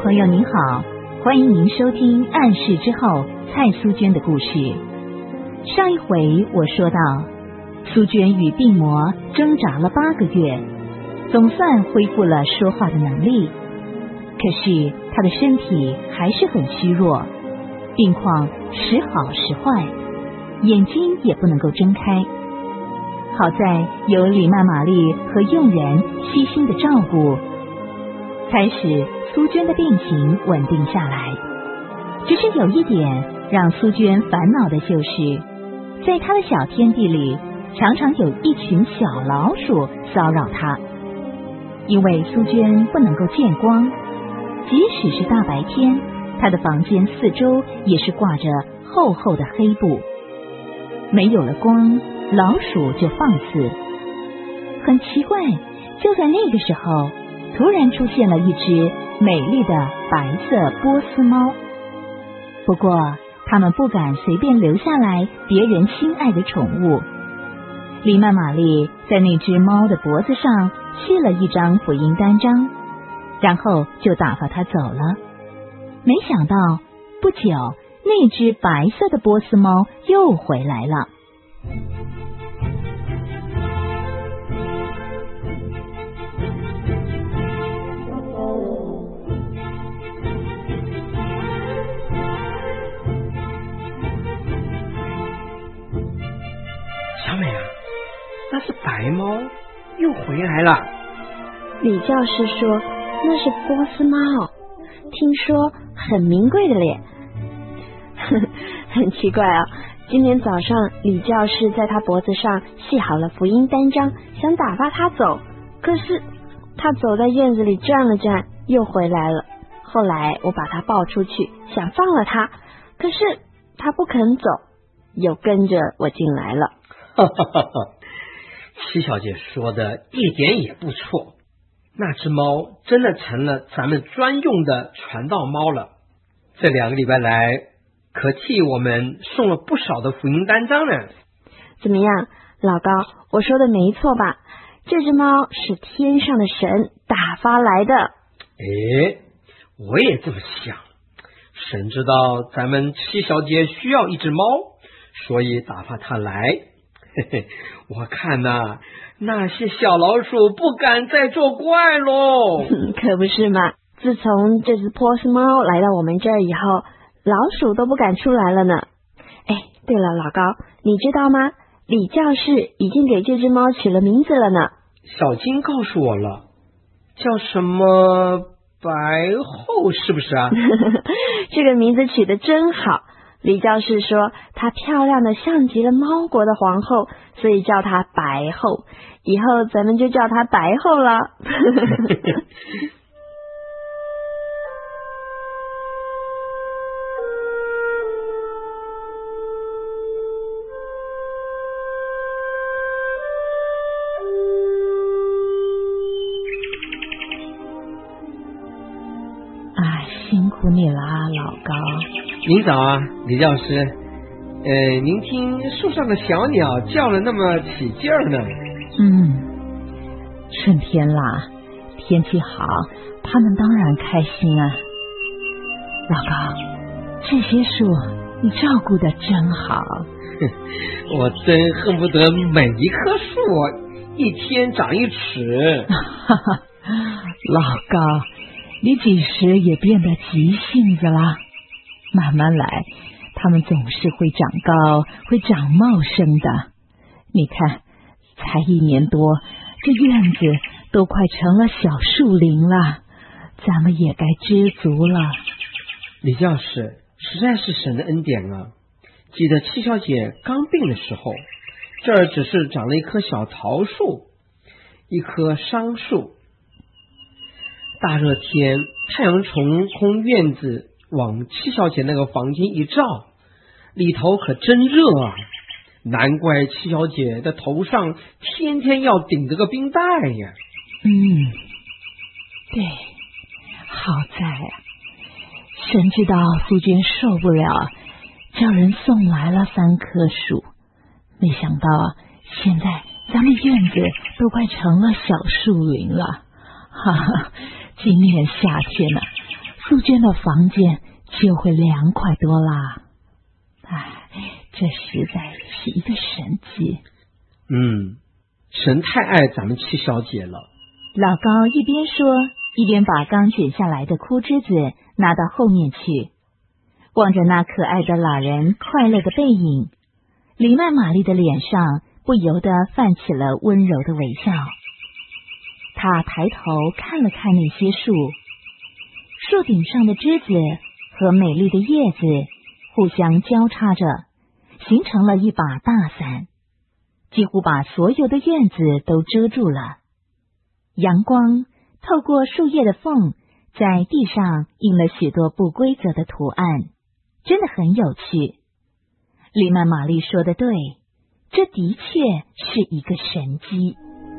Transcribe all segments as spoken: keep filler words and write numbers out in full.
朋友您好，欢迎您收听《暗示之后》蔡苏娟的故事。上一回我说到，苏娟与病魔挣扎了八个月，总算恢复了说话的能力，可是她的身体还是很虚弱，病况时好时坏，眼睛也不能够睁开。好在有李曼玛丽和佣人悉心的照顾，才使苏娟的病情稳定下来。只是有一点让苏娟烦恼的就是，在她的小天地里常常有一群小老鼠骚扰她。因为苏娟不能够见光，即使是大白天，她的房间四周也是挂着厚厚的黑布。没有了光，老鼠就放肆。很奇怪，就在那个时候，突然出现了一只美丽的白色波斯猫。不过他们不敢随便留下来别人心爱的宠物。李曼玛丽在那只猫的脖子上系了一张福音单张，然后就打发它走了。没想到不久，那只白色的波斯猫又回来了。 小美啊，那是白猫又回来了。 李教师说那是波斯猫，听说很名贵的咧。很奇怪啊，今天早上李教师在他脖子上系好了福音单张，想打发他走，可是他走在院子里转了转又回来了。后来我把他抱出去想放了他，可是他不肯走，又跟着我进来了。 七小姐说的一点也不错，那只猫真的成了咱们专用的传道猫了。这两个礼拜来可替我们送了不少的福音单张呢。 怎么样，老高，我说的没错吧？这只猫是天上的神打发来的。 诶，我也这么想。神知道咱们七小姐需要一只猫，所以打发它来。嘿嘿，我看呐、啊，那些小老鼠不敢再作怪喽。 可不是嘛，自从这只波斯猫来到我们这儿以后，老鼠都不敢出来了呢。哎，对了，老高，你知道吗？李教士已经给这只猫取了名字了呢。 小金告诉我了，叫什么白后是不是啊？ 这个名字取得真好。李教士说她漂亮的像极了猫国的皇后，所以叫她白后，以后咱们就叫她白后了。 哎，辛苦你了啊，老高。 您早啊，李教师。呃，您听树上的小鸟叫了那么起劲儿呢。 嗯，春天啦，天气好，他们当然开心啊。老高，这些树你照顾得真好。 我真恨不得每一棵树一天长一尺。 老高，你几时也变得急性子了？慢慢来，它们总是会长高，会长茂盛的。你看，才一年多，这院子都快成了小树林了，咱们也该知足了。 李教师，实在是神的恩典啊！记得七小姐刚病的时候，这儿只是长了一棵小桃树，一棵桑树。大热天，太阳从空院子往七小姐那个房间一照，里头可真热啊！难怪七小姐的头上天天要顶着个冰袋呀。 嗯，对，好在啊，神知道苏娟受不了，叫人送来了三棵树。没想到啊，现在咱们院子都快成了小树林了。哈哈，今年夏天呢、啊， 苏娟的房间就会凉快多啦。唉，这实在是一个神迹。 嗯，神太爱咱们七小姐了。 老高一边说，一边把刚剪下来的枯枝子拿到后面去，望着那可爱的老人快乐的背影，黎曼玛丽的脸上不由得泛起了温柔的微笑。她抬头看了看那些树，树顶上的枝子和美丽的叶子互相交叉着，形成了一把大伞，几乎把所有的院子都遮住了。阳光透过树叶的缝，在地上印了许多不规则的图案，真的很有趣。黎曼玛丽说的对，这的确是一个神迹。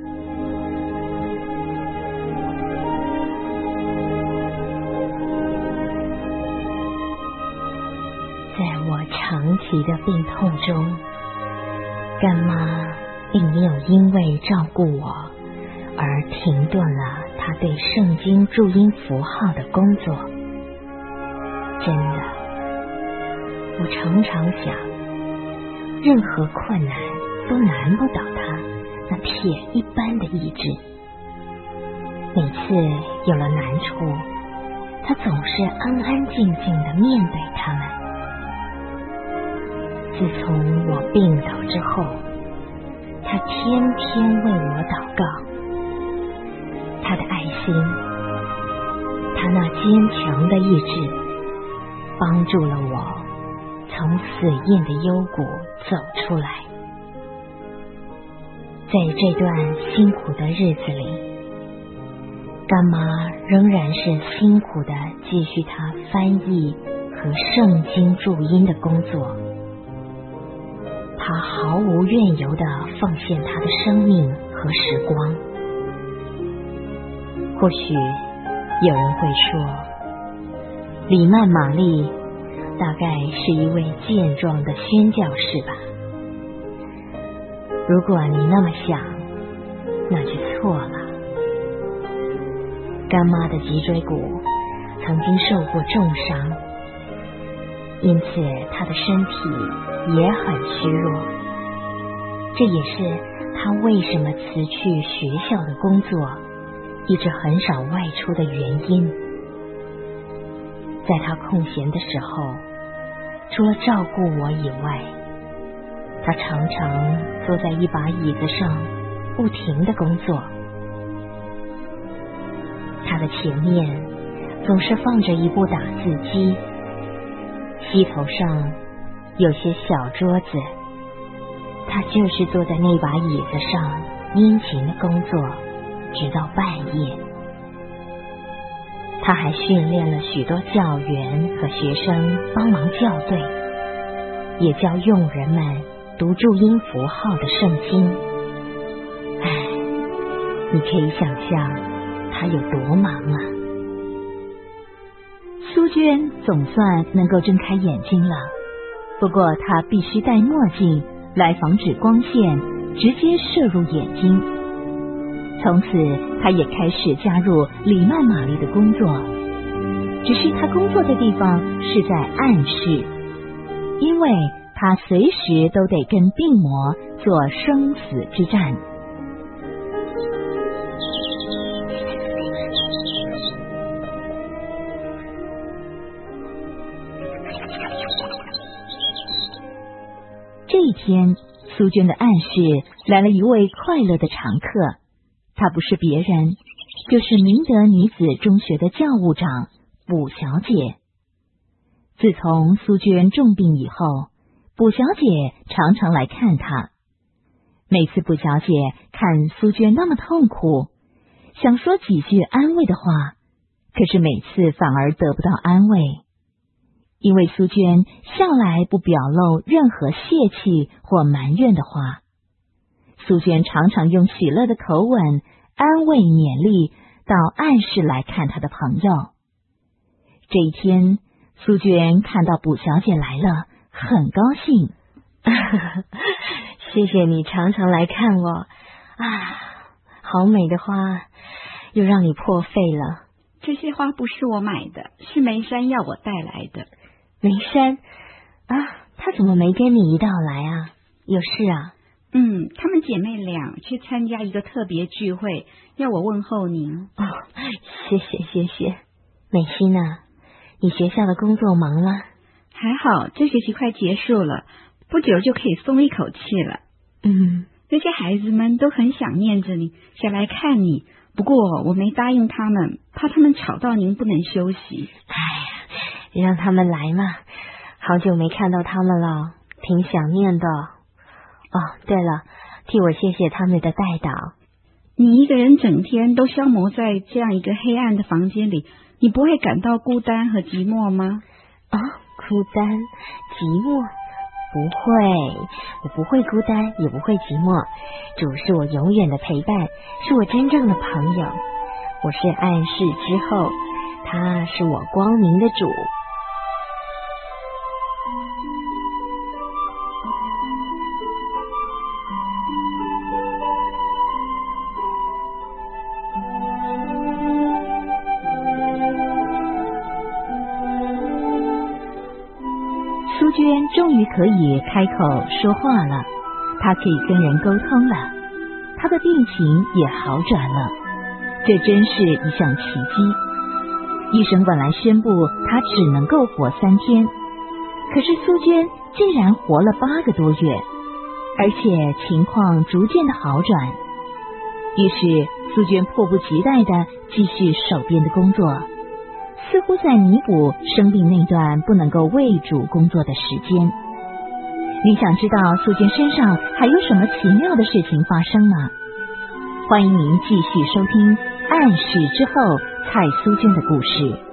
在我长期的病痛中，干妈并没有因为照顾我而停顿了她对圣经注音符号的工作。真的，我常常想，任何困难都难不倒她那铁一般的意志。每次有了难处，她总是安安静静地面对他们。自从我病倒之后，他天天为我祷告。他的爱心，他那坚强的意志，帮助了我从死荫的幽谷走出来。在这段辛苦的日子里，干妈仍然是辛苦地继续她翻译和圣经注音的工作。他毫无怨尤地奉献他的生命和时光。或许有人会说，黎曼玛丽大概是一位健壮的宣教士吧。如果你那么想，那就错了。干妈的脊椎骨曾经受过重伤，因此她的身体也很虚弱，这也是他为什么辞去学校的工作，一直很少外出的原因。在他空闲的时候，除了照顾我以外，他常常坐在一把椅子上，不停地工作。他的前面总是放着一部打字机，膝头上有些小桌子，他就是坐在那把椅子上殷勤的工作，直到半夜。他还训练了许多教员和学生帮忙校对，也教佣人们读注音符号的圣经。唉，你可以想象他有多忙啊！ 苏娟总算能够睁开眼睛了，不过她必须戴墨镜来防止光线直接射入眼睛。从此她也开始加入黎曼玛丽的工作，只是她工作的地方是在暗室，因为她随时都得跟病魔做生死之战。这一天，苏娟的暗室来了一位快乐的常客，她不是别人，就是明德女子中学的教务长卜小姐。自从苏娟重病以后，卜小姐常常来看她。每次卜小姐看苏娟那么痛苦，想说几句安慰的话，可是每次反而得不到安慰。因为苏娟向来不表露任何泄气或埋怨的话，苏娟常常用喜乐的口吻安慰勉励到暗室来看她的朋友。这一天，苏娟看到卜小姐来了，很高兴。 谢谢你常常来看我啊，好美的花又让你破费了， 这些花不是我买的，是梅山要我带来的。 梅山啊，她怎么没跟你一道来啊？有事啊？ 嗯，她们姐妹俩去参加一个特别聚会，要我问候您。 哦，谢谢谢谢。美心啊，你学校的工作忙吗？ 还好，这学期快结束了，不久就可以松一口气了。 嗯， 那些孩子们都很想念着你，想来看你。不过我没答应他们，怕他们吵到您不能休息。 哎呀，让他们来嘛，好久没看到他们了，挺想念的。哦，对了，替我谢谢他们的带导。 你一个人整天都消磨在这样一个黑暗的房间里，你不会感到孤单和寂寞吗？ 啊、哦，孤单、寂寞？不会，我不会孤单，也不会寂寞。主是我永远的陪伴，是我真正的朋友。我是暗室之后，他是我光明的主。苏娟终于可以开口说话了，她可以跟人沟通了，她的病情也好转了，这真是一项奇迹。医生本来宣布她只能够活三天，可是苏娟竟然活了八个多月，而且情况逐渐的好转。于是苏娟迫不及待的继续手边的工作，似乎在弥补生病那段不能够为主工作的时间。你想知道苏娟身上还有什么奇妙的事情发生吗？欢迎您继续收听《暗室之后》蔡苏娟的故事。